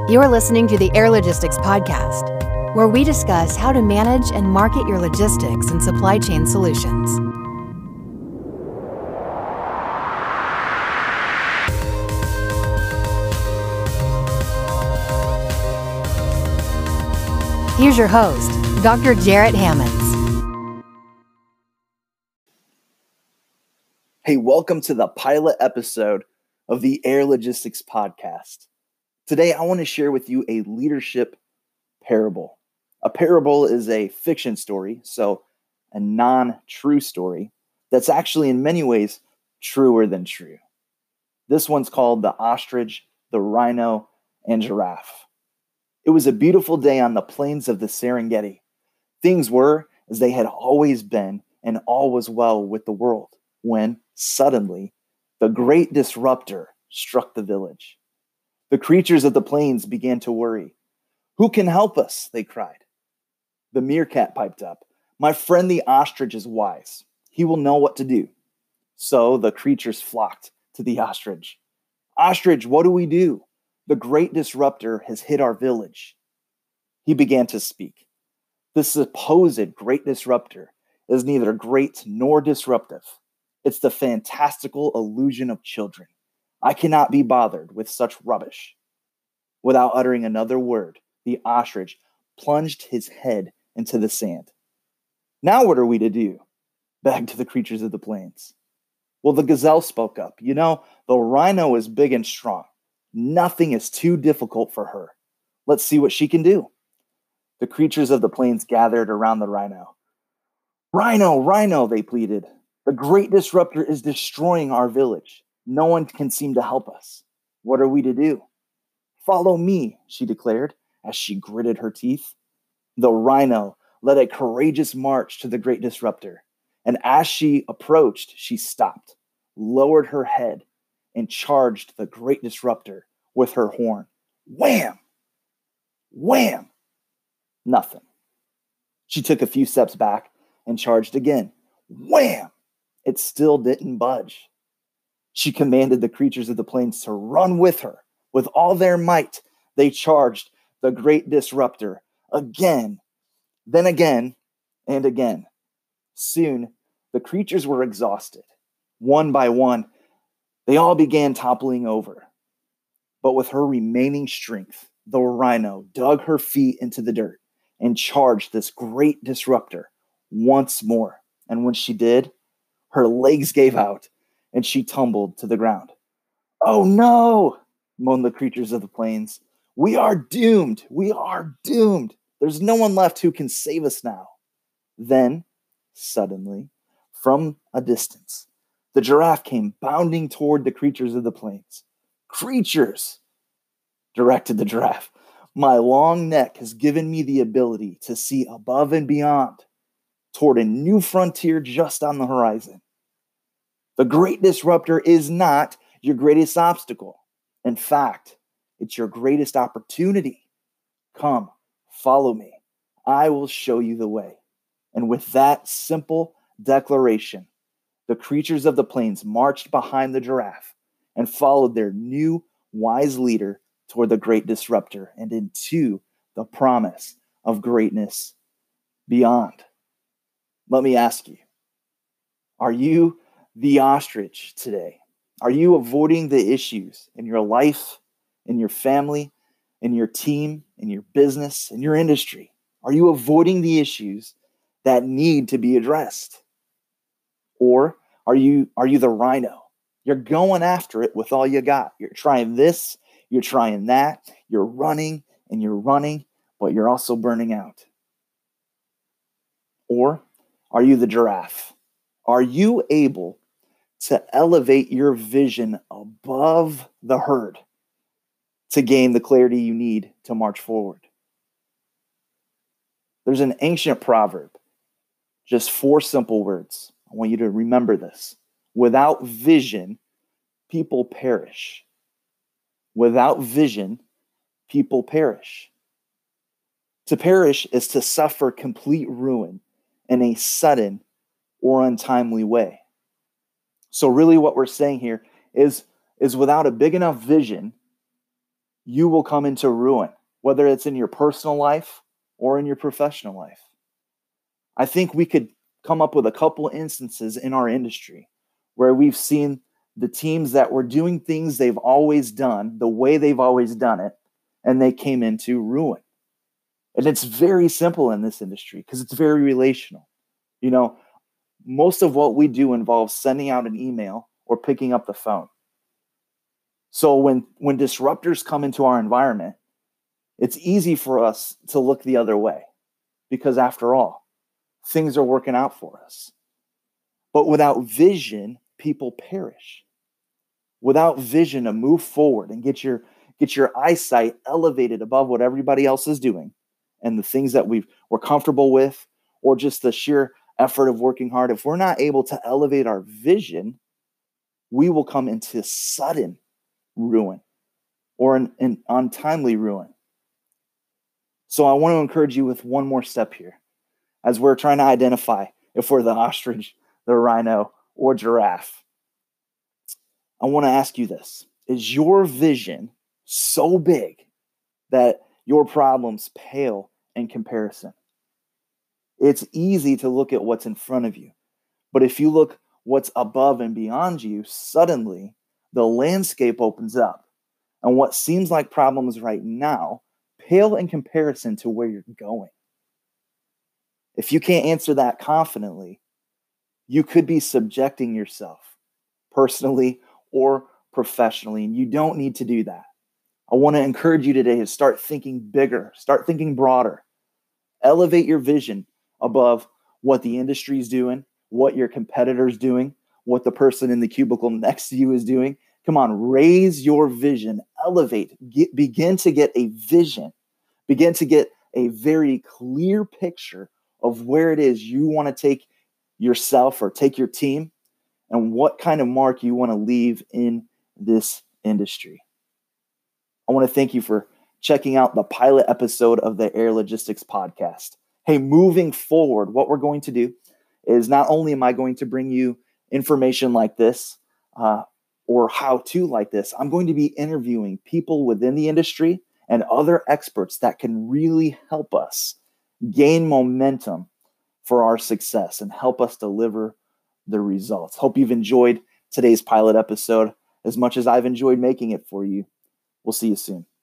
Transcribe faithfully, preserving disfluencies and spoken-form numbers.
You're listening to the Air Logistics Podcast, where we discuss how to manage and market your logistics and supply chain solutions. Here's your host, Doctor Jarrett Hammonds. Hey, welcome to the pilot episode of the Air Logistics Podcast. Today, I want to share with you a leadership parable. A parable is a fiction story, so a non-true story that's actually in many ways truer than true. This one's called The Ostrich, the Rhino, and Giraffe. It was a beautiful day on the plains of the Serengeti. Things were as they had always been, and all was well with the world, when suddenly the great disruptor struck the village. The creatures of the plains began to worry. "Who can help us?" they cried. The meerkat piped up. "My friend the ostrich is wise. He will know what to do." So the creatures flocked to the ostrich. "Ostrich, what do we do? The great disruptor has hit our village." He began to speak. The supposed great disruptor is neither great nor disruptive. It's the fantastical illusion of children. I cannot be bothered with such rubbish. Without uttering another word, the ostrich plunged his head into the sand. "Now what are we to do?" begged the creatures of the plains. Well, the gazelle spoke up. "You know, the rhino is big and strong. Nothing is too difficult for her. Let's see what she can do." The creatures of the plains gathered around the rhino. "Rhino, rhino," they pleaded. "The great disruptor is destroying our village. No one can seem to help us. What are we to do?" "Follow me," she declared as she gritted her teeth. The rhino led a courageous march to the great disruptor. And as she approached, she stopped, lowered her head, and charged the great disruptor with her horn. Wham! Wham! Nothing. She took a few steps back and charged again. Wham! It still didn't budge. She commanded the creatures of the plains to run with her. With all their might, they charged the great disruptor again, then again, and again. Soon, the creatures were exhausted. One by one, they all began toppling over. But with her remaining strength, the rhino dug her feet into the dirt and charged this great disruptor once more. And when she did, her legs gave out and she tumbled to the ground. "Oh no!" moaned the creatures of the plains. "We are doomed! We are doomed! There's no one left who can save us now." Then, suddenly, from a distance, the giraffe came bounding toward the creatures of the plains. "Creatures!" directed the giraffe. "My long neck has given me the ability to see above and beyond, toward a new frontier just on the horizon. The great disruptor is not your greatest obstacle. In fact, it's your greatest opportunity. Come, follow me. I will show you the way." And with that simple declaration, the creatures of the plains marched behind the giraffe and followed their new wise leader toward the great disruptor and into the promise of greatness beyond. Let me ask you, are you the ostrich today? Are you avoiding the issues in your life, in your family, in your team, in your business, in your industry? Are you avoiding the issues that need to be addressed? Or are you are you the rhino? You're going after it with all you got. You're trying this, you're trying that, you're running and you're running, but you're also burning out. Or are you the giraffe? Are you able to elevate your vision above the herd to gain the clarity you need to march forward? There's an ancient proverb, just four simple words. I want you to remember this. Without vision, people perish. Without vision, people perish. To perish is to suffer complete ruin in a sudden or untimely way. So really what we're saying here is, is without a big enough vision, you will come into ruin, whether it's in your personal life or in your professional life. I think we could come up with a couple instances in our industry where we've seen the teams that were doing things they've always done, the way they've always done it, and they came into ruin. And it's very simple in this industry because it's very relational. You know, most of what we do involves sending out an email or picking up the phone. So when, when disruptors come into our environment, it's easy for us to look the other way because after all, things are working out for us. But without vision, people perish. Without vision to move forward and get your, get your eyesight elevated above what everybody else is doing and the things that we've, we're comfortable with, or just the sheer effort of working hard, if we're not able to elevate our vision, we will come into sudden ruin or an, an untimely ruin. So I want to encourage you with one more step here as we're trying to identify if we're the ostrich, the rhino, or giraffe. I want to ask you this. Is your vision so big that your problems pale in comparison? It's easy to look at what's in front of you. But if you look what's above and beyond you, suddenly the landscape opens up. And what seems like problems right now pale in comparison to where you're going. If you can't answer that confidently, you could be subjecting yourself personally or professionally, and you don't need to do that. I want to encourage you today to start thinking bigger, start thinking broader. Elevate your vision above what the industry is doing, what your competitor's doing, what the person in the cubicle next to you is doing. Come on, raise your vision, elevate, get, begin to get a vision, begin to get a very clear picture of where it is you want to take yourself or take your team and what kind of mark you want to leave in this industry. I want to thank you for checking out the pilot episode of the Air Logistics Podcast. Hey, moving forward, what we're going to do is not only am I going to bring you information like this uh, or how-to like this, I'm going to be interviewing people within the industry and other experts that can really help us gain momentum for our success and help us deliver the results. Hope you've enjoyed today's pilot episode as much as I've enjoyed making it for you. We'll see you soon.